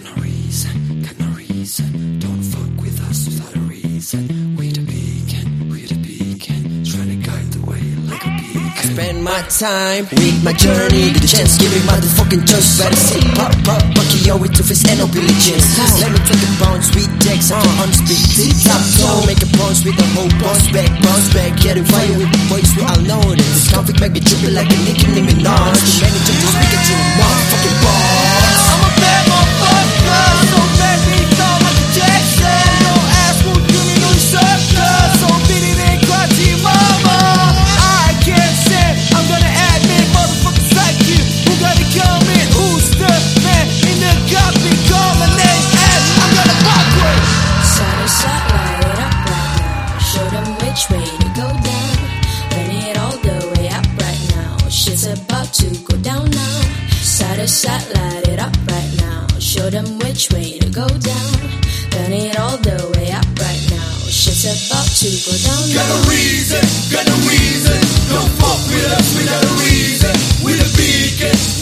got no reason. Don't fuck with us without a reason. We the beacon, trying to guide the way like a beacon. I spend my time with my journey. Get a chance, give me motherfucking choice. Better sit, pop, bucky, yo, with two fists and no billions. Let me take a bounce, sweet text, on speed. Tip-top toe, make a bounce with the whole bounce back. Getting fire with the voice, we all know this. This conflict make me tripping like a Nicki Minaj. Too many judges, we get you a motherfucking boss. I'm a bad motherfucker, so bad beat on Michael Jackson. No ass won't give me no sucker, so beat it and cry to your mama. I can't say I'm gonna admit motherfuckers like you who gotta come in. Who's the man in the cockpit? Call my name and I'm gonna walk with. Side to side, light it up right now. Show them which way to go down. Burn it all the way up right now. Shit's about to go down now. Side to side, light it up right now. Show them which way to go down. Burn it all the way up right now. Shit's about to go down now. Got no reason. Don't fuck with us without a reason. We're the beacon.